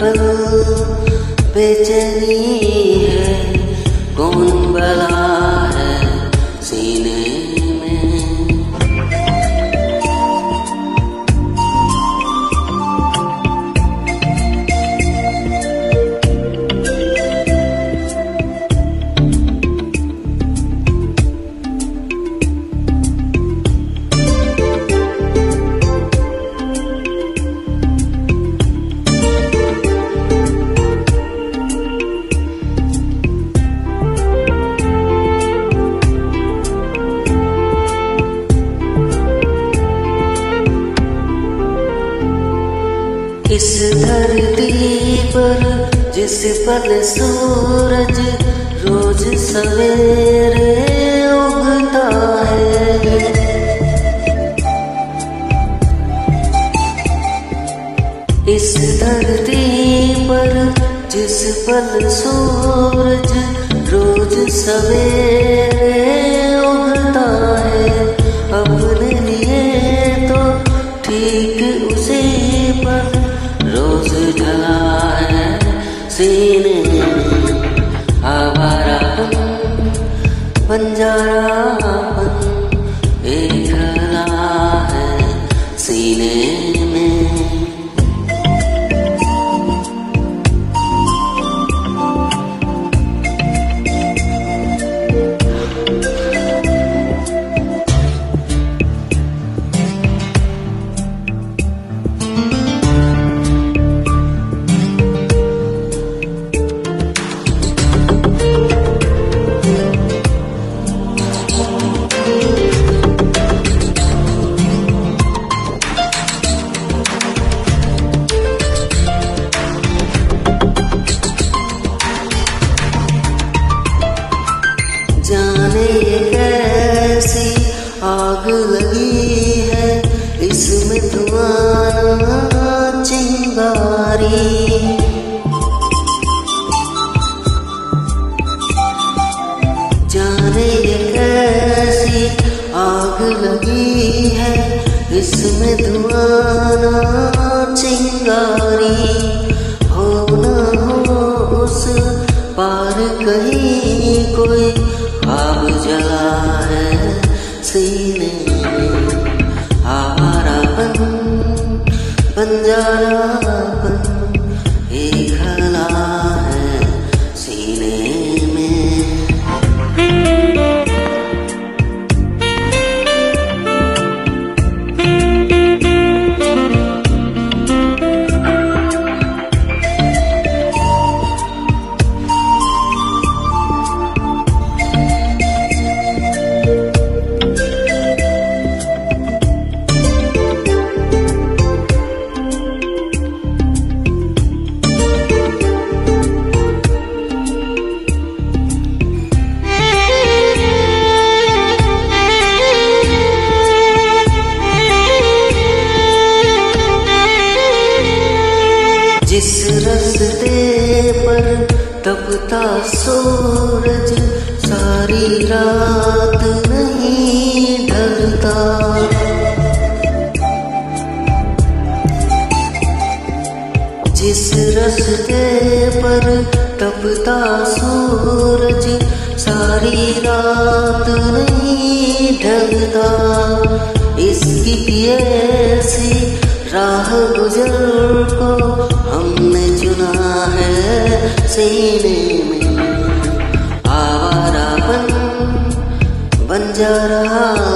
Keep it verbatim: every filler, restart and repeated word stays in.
पल बेचैनी है, कौन भला है सीने में। इस धरती पर जिस पल सूरज रोज सवेरे उगता है, इस धरती पर जिस पल सूरज रोज सवेरे उगता है, अपने लिए तो ठीक उसी पर रोज ढला है सीने में। आवारापन बंजारापन एक हला है सीने में। जाने कैसी आग लगी है इसमें धुआं चिंगारी, जाने कैसी आग लगी है इसमें धुआं चिंगारी। हो न हो उस पार कहीं कोई ख्वाब जला है सीने में। आवारापन बंजारापन एक हला है सीने में। जिस रस्ते पर तपता सूरज सारी रात नहीं ढलता, जिस रस्ते पर तपता सूरज सारी रात नहीं ढलता, इसकी ऐसी राह गुजर को हमने चुना है सीने में। आवारापन बंजारा